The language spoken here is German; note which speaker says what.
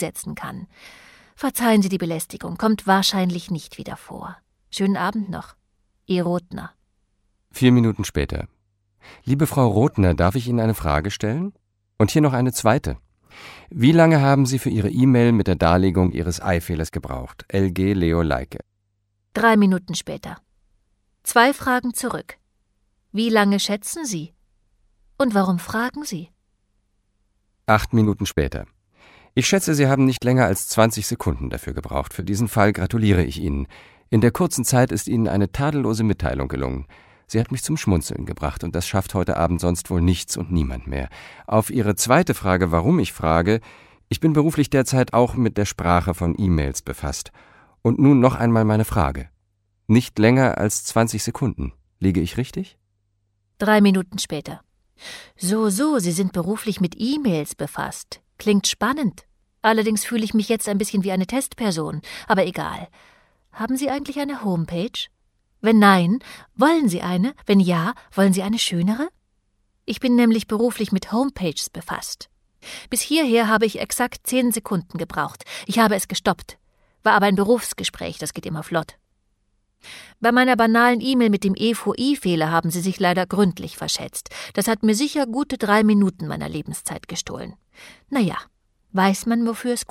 Speaker 1: setzen kann. Verzeihen Sie die Belästigung, kommt wahrscheinlich nicht wieder vor. Schönen Abend noch. Ihr Rothner.
Speaker 2: 4 Minuten später. Liebe Frau Rothner, darf ich Ihnen eine Frage stellen? Und hier noch eine zweite. Wie lange haben Sie für Ihre E-Mail mit der Darlegung Ihres Eifehlers gebraucht? LG Leo Leike.
Speaker 1: 3 Minuten später. 2 Fragen zurück. Wie lange schätzen Sie? Und warum fragen Sie?
Speaker 2: 8 Minuten später. Ich schätze, Sie haben nicht länger als 20 Sekunden dafür gebraucht. Für diesen Fall gratuliere ich Ihnen. In der kurzen Zeit ist Ihnen eine tadellose Mitteilung gelungen. Sie hat mich zum Schmunzeln gebracht und das schafft heute Abend sonst wohl nichts und niemand mehr. Auf Ihre zweite Frage, warum ich frage, ich bin beruflich derzeit auch mit der Sprache von E-Mails befasst. Und nun noch einmal meine Frage. Nicht länger als 20 Sekunden. Liege ich richtig?
Speaker 1: 3 Minuten später. So, Sie sind beruflich mit E-Mails befasst. Klingt spannend. Allerdings fühle ich mich jetzt ein bisschen wie eine Testperson. Aber egal. Haben Sie eigentlich eine Homepage? Wenn nein, wollen Sie eine? Wenn ja, wollen Sie eine schönere? Ich bin nämlich beruflich mit Homepages befasst. Bis hierher habe ich exakt 10 Sekunden gebraucht. Ich habe es gestoppt. War aber ein Berufsgespräch, das geht immer flott. Bei meiner banalen E-Mail mit dem EVI-Fehler haben Sie sich leider gründlich verschätzt. Das hat mir sicher gute 3 Minuten meiner Lebenszeit gestohlen. Naja, weiß man, wofür es gut